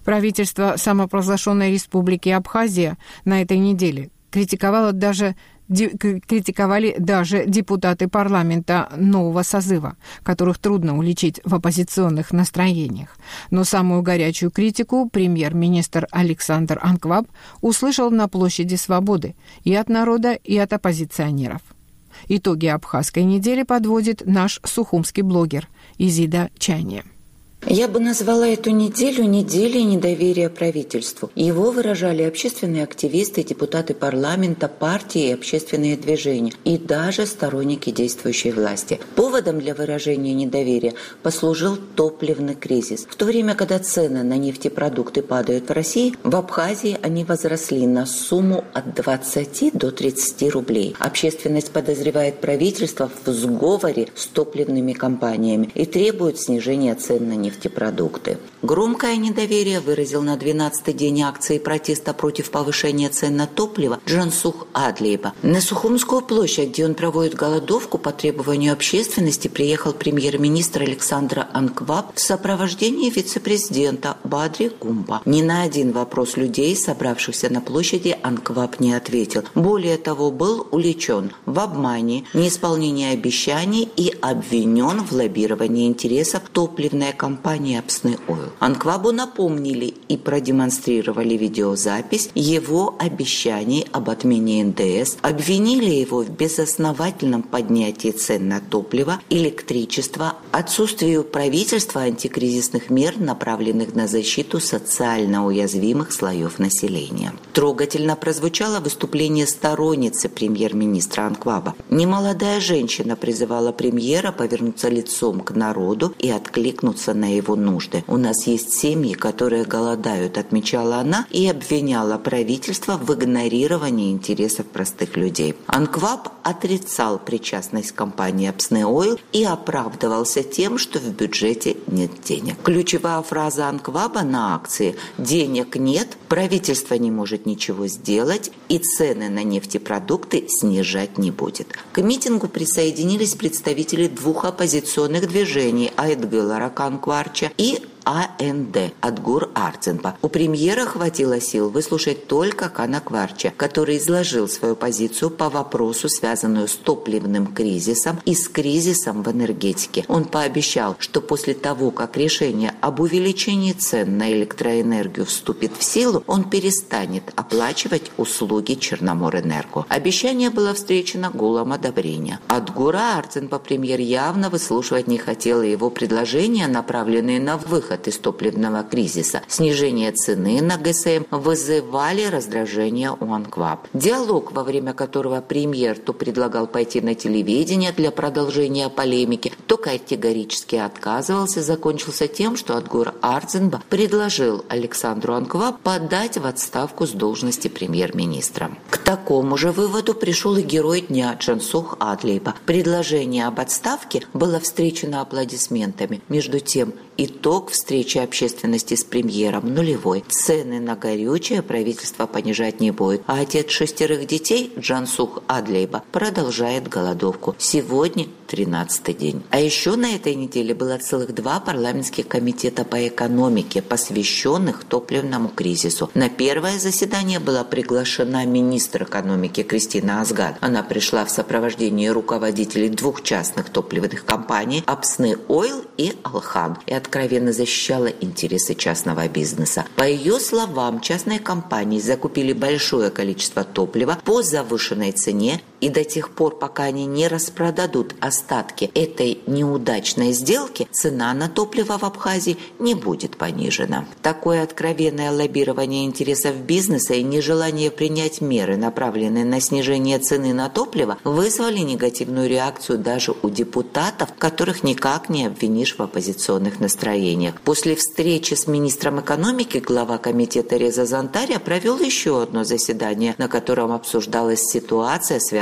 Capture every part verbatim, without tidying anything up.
Правительство самопровозглашенной республики Абхазия на этой неделе критиковало даже критиковали даже депутаты парламента нового созыва, которых трудно уличить в оппозиционных настроениях. Но самую горячую критику премьер-министр Александр Анкваб услышал на площади Свободы и от народа, и от оппозиционеров. Итоги абхазской недели подводит наш сухумский блогер Изида Чайне. Я бы назвала эту неделю неделей недоверия правительству. Его выражали общественные активисты, депутаты парламента, партии и общественные движения, и даже сторонники действующей власти. Поводом для выражения недоверия послужил топливный кризис. В то время, когда цены на нефтепродукты падают в России, в Абхазии они возросли на сумму от двадцати до тридцати рублей. Общественность подозревает правительство в сговоре с топливными компаниями и требует снижения цен на нефтепродукты. Нефтепродукты. Громкое недоверие выразил на двенадцатый день акции протеста против повышения цен на топливо Джансух Адлейба. На Сухумскую площадь, где он проводит голодовку по требованию общественности, приехал премьер-министр Александр Анкваб в сопровождении вице-президента Бадри Гумба. Ни на один вопрос людей, собравшихся на площади, Анкваб не ответил. Более того, был уличен в обмане, неисполнении обещаний и обвинен в лоббировании интересов топливной компании Апсны Ойл. Анквабу напомнили и продемонстрировали видеозапись его обещаний об отмене эн дэ эс, обвинили его в безосновательном поднятии цен на топливо, электричество, отсутствии у правительства антикризисных мер, направленных на защиту социально уязвимых слоев населения. Трогательно прозвучало выступление сторонницы премьер-министра Анкваба. Немолодая женщина призывала премьера повернуться лицом к народу и откликнуться на его нужды. «У нас есть семьи, которые голодают», отмечала она и обвиняла правительство в игнорировании интересов простых людей. Анкваб отрицал причастность компании Апсны Ойл и оправдывался тем, что в бюджете нет денег. Ключевая фраза Анкваба на акции «денег нет, правительство не может ничего сделать и цены на нефтепродукты снижать не будет». К митингу присоединились представители двух оппозиционных движений Айтгыла Раканкварча и а эн дэ Адгур Арценпа. У премьера хватило сил выслушать только Кана Кварча, который изложил свою позицию по вопросу, связанную с топливным кризисом и с кризисом в энергетике. Он пообещал, что после того, как решение об увеличении цен на электроэнергию вступит в силу, он перестанет оплачивать услуги Черноморэнерго. Обещание было встречено гулом одобрения. Адгура Арценпа премьер явно выслушивать не хотел, и его предложения, направленные на выход из топливного кризиса, снижение цены на гэ эс эм, вызывали раздражение у Анкваб. Диалог, во время которого премьер то предлагал пойти на телевидение для продолжения полемики, то категорически отказывался, закончился тем, что Адгур Арценпа предложил Александру Анкваб подать в отставку с должности премьер-министра. К такому же выводу пришел и герой дня Джансух Адлейба. Предложение об отставке было встречено аплодисментами. Между тем, итог встречи общественности с премьером нулевой. Цены на горючее правительство понижать не будет. А отец шестерых детей Джансух Адлейба продолжает голодовку. Сегодня тринадцатый день. А еще на этой неделе было целых два парламентских комитета по экономике, посвященных топливному кризису. На первое заседание была приглашена министр экономики Кристина Азгад. Она пришла в сопровождении руководителей двух частных топливных компаний Апсны Ойл и Алхан и откровенно защищала интересы частного бизнеса. По ее словам, частные компании закупили большое количество топлива по завышенной цене, и до тех пор, пока они не распродадут остатки этой неудачной сделки, цена на топливо в Абхазии не будет понижена. Такое откровенное лоббирование интересов бизнеса и нежелание принять меры, направленные на снижение цены на топливо, вызвали негативную реакцию даже у депутатов, которых никак не обвинишь в оппозиционных настроениях. После встречи с министром экономики глава комитета Реза Зантария провел еще одно заседание, на котором обсуждалась ситуация, связанная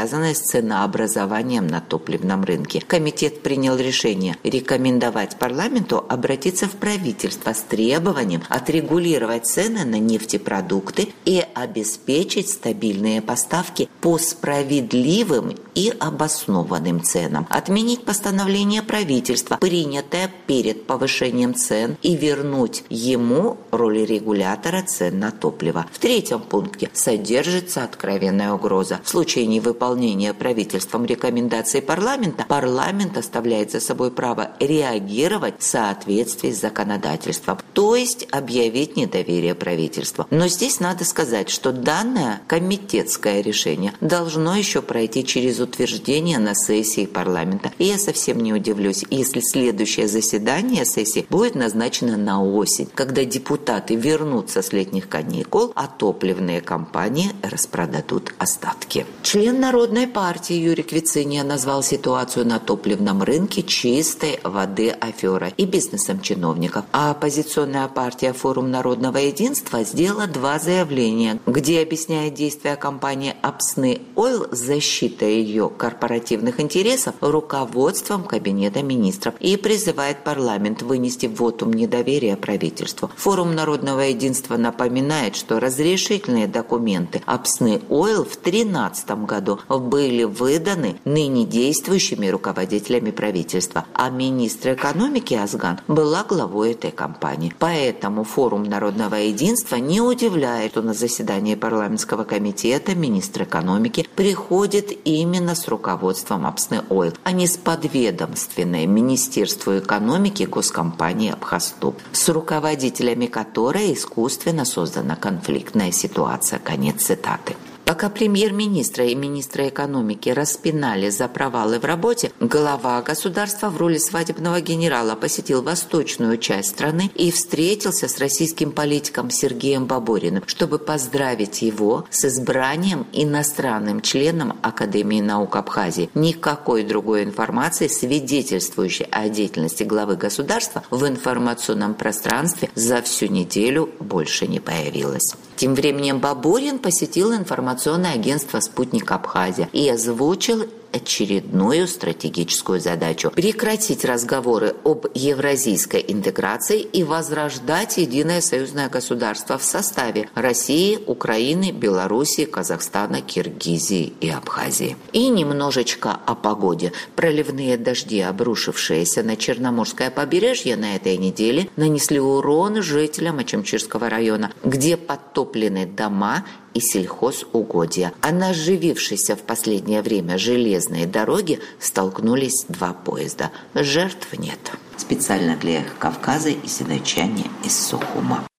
связанные с ценообразованием на топливном рынке. Комитет принял решение рекомендовать парламенту обратиться в правительство с требованием отрегулировать цены на нефтепродукты и обеспечить стабильные поставки по справедливым и обоснованным ценам, отменить постановление правительства, принятое перед повышением цен, и вернуть ему роль регулятора цен на топливо. В третьем пункте содержится откровенная угроза. В случае невыполнения правительством рекомендаций парламента, парламент оставляет за собой право реагировать в соответствии с законодательством, то есть объявить недоверие правительству. Но здесь надо сказать, что данное комитетское решение должно еще пройти через утверждение на сессии парламента. И я совсем не удивлюсь, если следующее заседание сессии будет назначено на осень, когда депутаты вернутся с летних каникул, а топливные компании распродадут остатки. Член Народной партии Юрий Квициния назвал ситуацию на топливном рынке чистой воды аферой и бизнесом чиновников. А оппозиционная партия «Форум народного единства» сделала два заявления, где объясняет действия компании «Апсны Ойл» защитой ее корпоративных интересов руководством Кабинета министров и призывает парламент вынести вотум недоверия правительству. Форум народного единства напоминает, что разрешительные документы «Апсны Ойл» в две тысячи тринадцатом году были выданы ныне действующими руководителями правительства, а министр экономики Азган была главой этой компании. Поэтому Форум народного единства не удивляет, что на заседании парламентского комитета министр экономики приходит именно с руководством «Апсны Ойл», а не с подведомственной Министерству экономики госкомпании «Абхазтоп», с руководителями которой искусственно создана конфликтная ситуация. Конец цитаты. Пока премьер-министра и министра экономики распинали за провалы в работе, глава государства в роли свадебного генерала посетил восточную часть страны и встретился с российским политиком Сергеем Бабориным, чтобы поздравить его с избранием иностранным членом Академии наук Абхазии. Никакой другой информации, свидетельствующей о деятельности главы государства, в информационном пространстве за всю неделю больше не появилось. Тем временем Баборин посетил информационное агентство «Спутник Абхазия» и озвучил очередную стратегическую задачу – прекратить разговоры об евразийской интеграции и возрождать единое союзное государство в составе России, Украины, Белоруссии, Казахстана, Киргизии и Абхазии. И немножечко о погоде. Проливные дожди, обрушившиеся на Черноморское побережье на этой неделе, нанесли урон жителям Ачимчирского района, где подтоплены дома и сельхозугодья. А на оживившейся в последнее время железной дороге столкнулись два поезда. Жертв нет. Специально для Кавказа и седочане из Сухума.